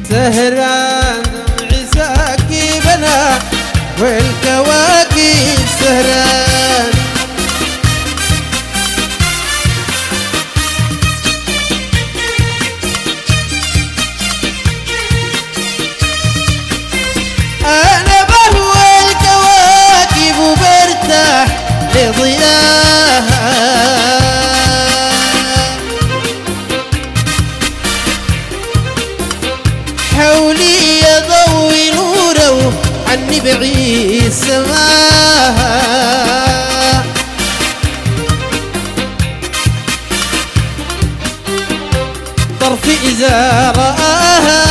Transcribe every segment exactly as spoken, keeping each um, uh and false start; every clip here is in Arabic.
سهران دمعي ساكبنا والكواكب سهران. أنا بهوى الكواكب وبرتاح لضياها، حولي يضوي نوره عني بعيد سماها. طرفي إذا رآها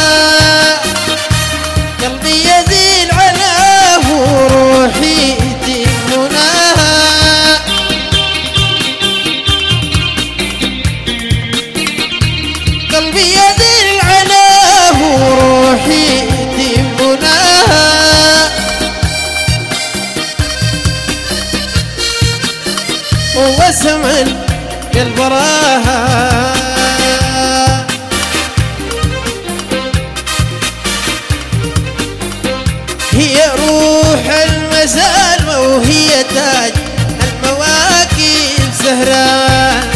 قلبي يذيل علاه وروحي تمناها. قلبي يذيل علاه وروحي تمناها. وسمن قلب راها هي روح المسالمة وهي تاج المواكب سهران.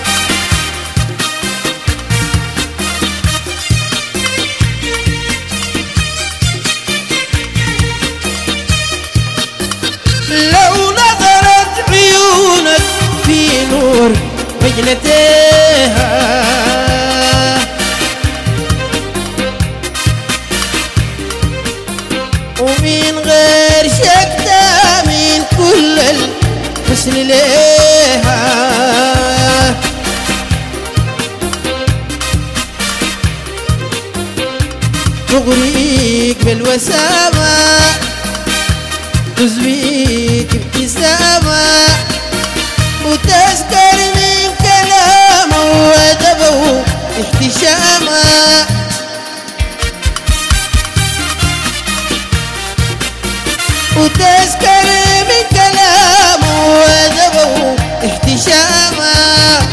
لو نظرت عيونك في نور وجنتيها ومن غير شك من كل الحسن ليها. تغريك بالوسامة تزويك ابتسامة وتسكر من كلامه وأدبه احتشامه. وتسكر من كلامه وأدبه احتشامه.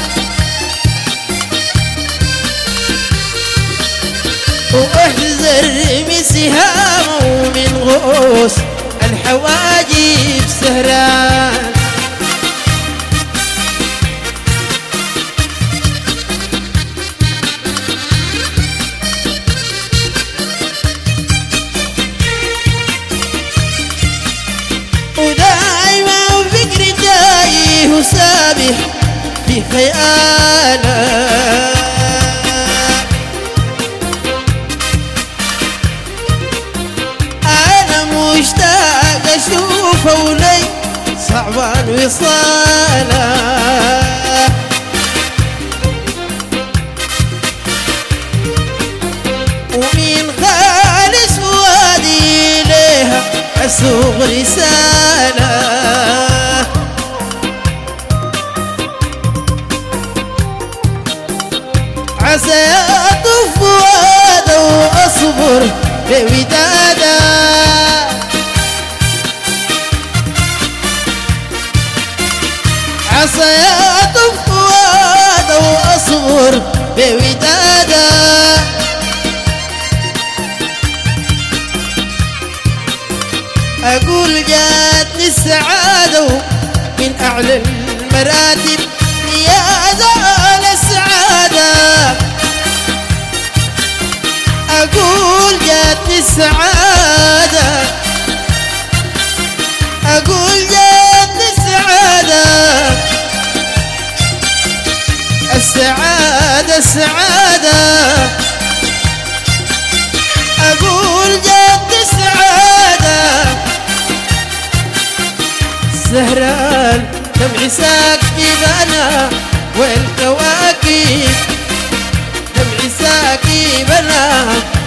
واحذر من سهامه ومن غوص الحواجب سهران. ودايما فكري تايه وسابح في خياله. أنا مشتاق أشوفه ولي صعبان وصاله. ومن خالص وادي ليها أسوق رسالة. عسى أطف فؤاده وأصبر بوداده. عسى أطف فؤاده وأصبر بوداده. أقول جاتني السعادة من أعلى المراتب يا زال السعادة. أقول جاتني السعادة. أقول جاتني السعادة. السعادة السعادة. أقول جاتني السعادة. سهران دمعي ساكبنا والكواكب دمعي ساكبنا